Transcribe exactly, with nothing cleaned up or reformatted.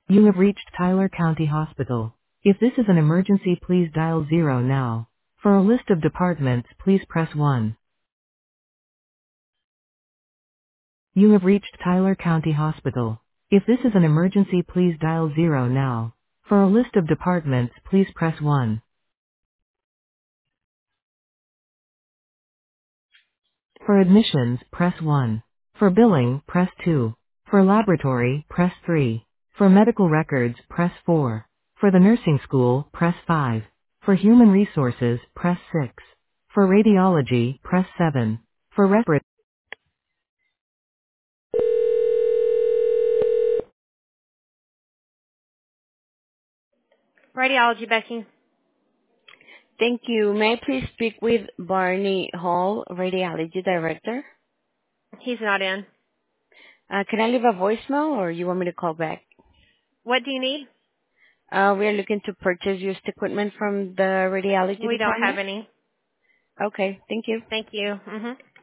You have reached Tyler County Hospital. If this is an emergency, please dial zero now. For a list of departments, please press one. You have reached Tyler County Hospital. If this is an emergency, please dial zero now. For a list of departments, please press one. For admissions, press one. For billing, press two. For laboratory, press three. For medical records, press four. For the nursing school, press five. For human resources, press six. For radiology, press seven. For rep- Radiology, Becky. Thank you. May I please speak with Barney Hall, Radiology Director? He's not in. Uh, can I leave a voicemail or you want me to call back? What do you need? Uh, we are looking to purchase used equipment from the radiology We don't have department. any. Okay, thank you. Thank you. hmm